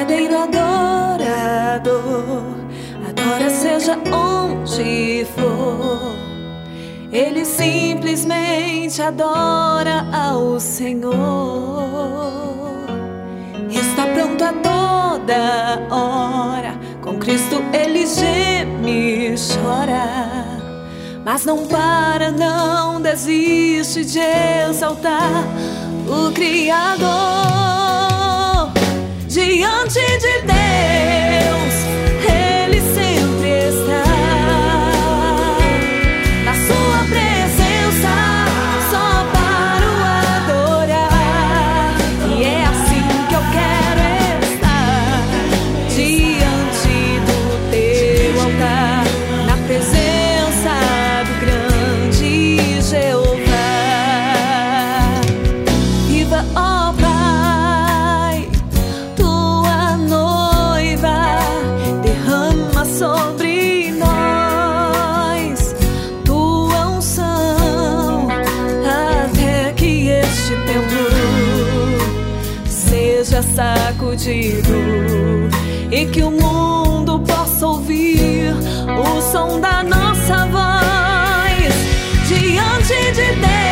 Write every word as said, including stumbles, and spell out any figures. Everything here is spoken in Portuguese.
verdadeiro adorador adora seja onde for. Ele simplesmente adora ao Senhor. Está pronto a toda hora, com Cristo ele geme e chora, mas não para, não desiste de exaltar o Criador. Diante de Deus ele sempre está, na sua presença só para o adorar. E é assim que eu quero estar, diante do teu altar, na presença do grande Jeová. Viva, ó Pai, tua noiva derrama sobre nós tua unção, até que este templo seja sacudido e que o mundo possa ouvir o som da nossa voz diante de Deus.